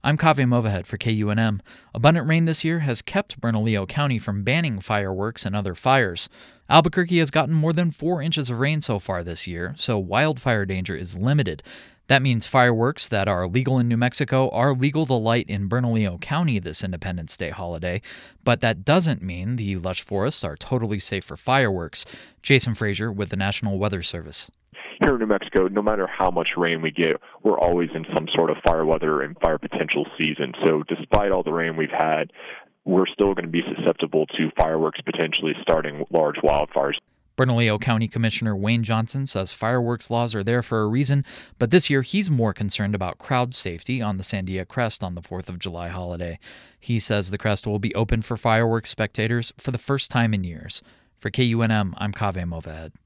I'm Kaveh Movahed for KUNM. Abundant rain this year has kept Bernalillo County from banning fireworks and other fires. Albuquerque has gotten more than 4 inches of rain so far this year, so wildfire danger is limited. That means fireworks that are legal in New Mexico are legal to light in Bernalillo County this Independence Day holiday, but that doesn't mean the lush forests are totally safe for fireworks. Jason Frazier with the National Weather Service. Here in New Mexico, no matter how much rain we get, we're always in some sort of fire weather and fire potential season. So despite all the rain we've had, we're still going to be susceptible to fireworks potentially starting large wildfires. Bernalillo County Commissioner Wayne Johnson says fireworks laws are there for a reason, but this year he's more concerned about crowd safety on the Sandia Crest on the 4th of July holiday. He says the crest will be open for fireworks spectators for the first time in years. For KUNM, I'm Kaveh Movahed.